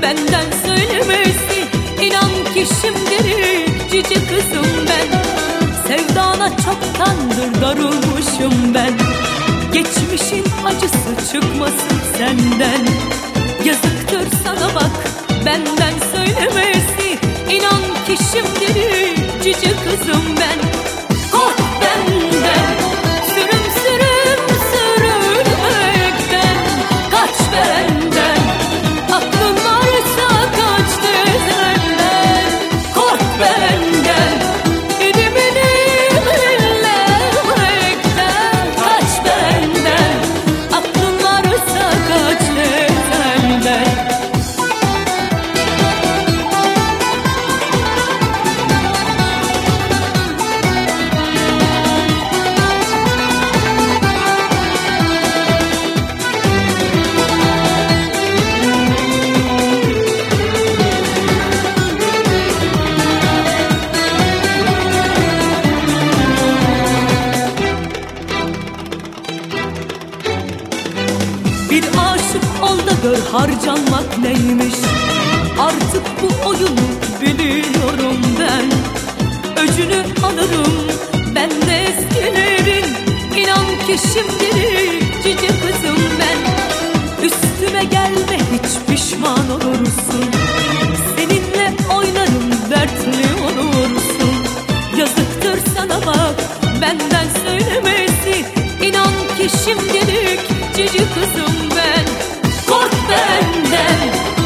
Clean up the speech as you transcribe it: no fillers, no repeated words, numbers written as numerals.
benden söylemesi. İnan ki şimdilik cici kızım ben. Sevdana çoktandır darılmışım ben. Geçmişin acısı çıkmasın senden. Yazıktır sana bak benden söylemesi. İnan ki şimdilik cici kızım ben. Kork benden, sürüm sürüm sürünmekten. Kaç benden, aklın varsa kaç tezenden. Kork benden, idim idim inlemekten. Kaç benden, aklın varsa kaç tezenden. Bir aşık ol da gör harcanmak neymiş. Artık bu oyunu biliyorum ben. Öcünü alırım ben de eskilerin. İnan ki şimdilik cici kızım ben. Üstüme gelme hiç pişman olursun. Seninle oynarım dertli olursun. Yazıktır sana bak benden söylemesi. İnan ki şimdilik cici kızım ben. Kork benden,